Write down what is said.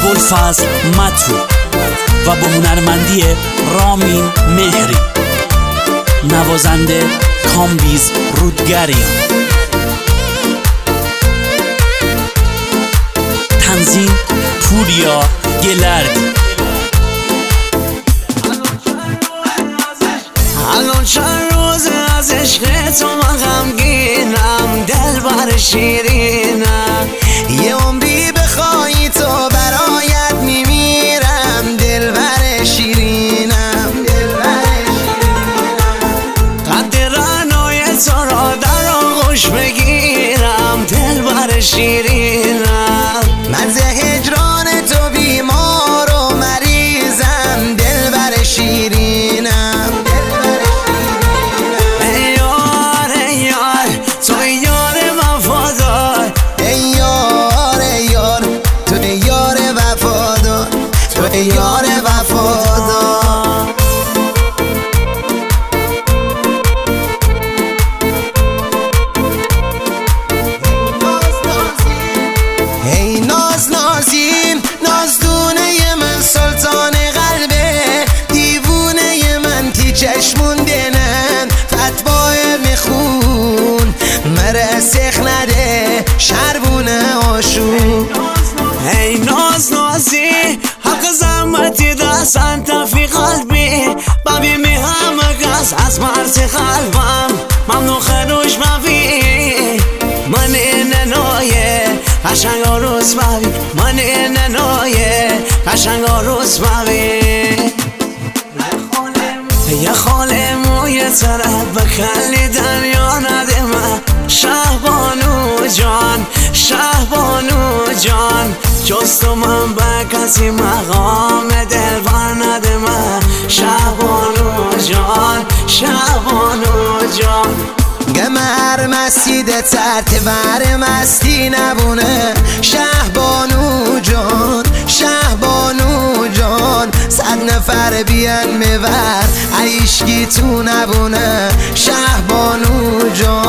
ابوالفضل مطرو و با هنرمندی رامین مهری، نوازنده کامبیز رودگریان، تنظیم پوریا گلردی. الان چند روز از عشق تو من غمگینم، دلبر شیرینم، یه عمری بخوای تو برایت میمیرم، دلبر شیرینم. قد رعنای تو را در آغوش بگیرم، دلبر شیرینم. من ز هجران تو بیمار و مریضم، دلبر شیرینم. یار وفادار ای ناز نازیم، نازدونه من سلطان قلبه، دیوونه من تی چشمون دنن، فتباه میخون مره سخ نده شربونه آشون. ای ناز نازی حق زحمتی دستن تفی قلبی، ببی می همه گز از مرز قلبم ممنون خروش ببی. من این نایه قشنگ روز ببی، من این نایه قشنگ روز ببی. یه خاله موی طرف بکلی دنیا ندمه، شهبانو جان شهبانو جان، جز تو من به کسی مقام دلبر ندمه، شهبانو جان شهبانو جان. گمر مسجد ترت بر مستی نبونه، شهبانو جان شهبانو جان، 100 نفر بیان میبر عیشگی تو نبونه، شهبانو جان.